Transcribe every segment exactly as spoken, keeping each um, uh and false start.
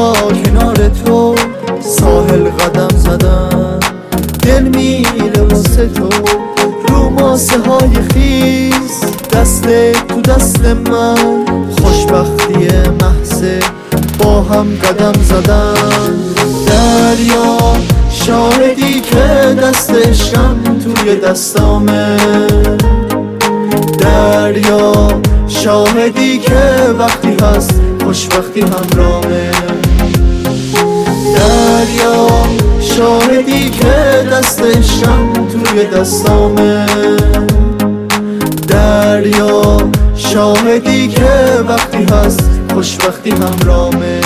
دریا کنار تو، ساحل قدم زدن دل میره واسه تو، رو ماسه های خیز دست تو دست من، خوشبختی محضه با هم قدم زدن. دریا شاهدی که دست عشقم توی دستامه، دریا شاهدی که وقتی هست خوشبختی همراهه، دریا شاهدی که دست عشقم توی دستامه، دریا شاهدی که وقتی هست خوشبختی همراهه.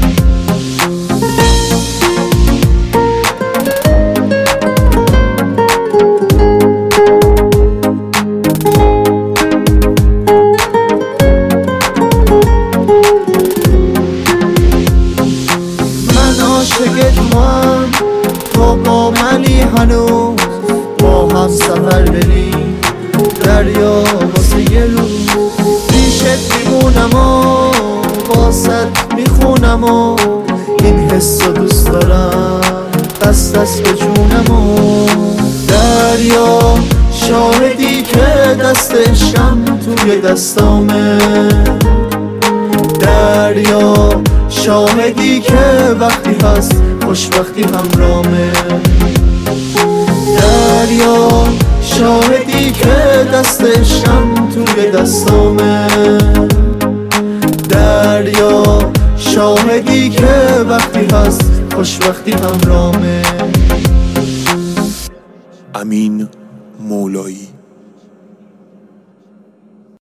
عاشق توام، تو با منی هنوز با هم سفر بریم، دریا واسه یه روز پیشت میمونم و واسه میخونم و این حس رو دوست دارم دست دست به جونم و دریا شاهدی که دست عشقم توی دستامه، دریا شاهدی که وقتی هست خوشبختی همراهه، دریا شاهدی که دست عشقم توی دستامه، دریا شاهدی که وقتی هست خوشبختی همراهه. امین مولایی.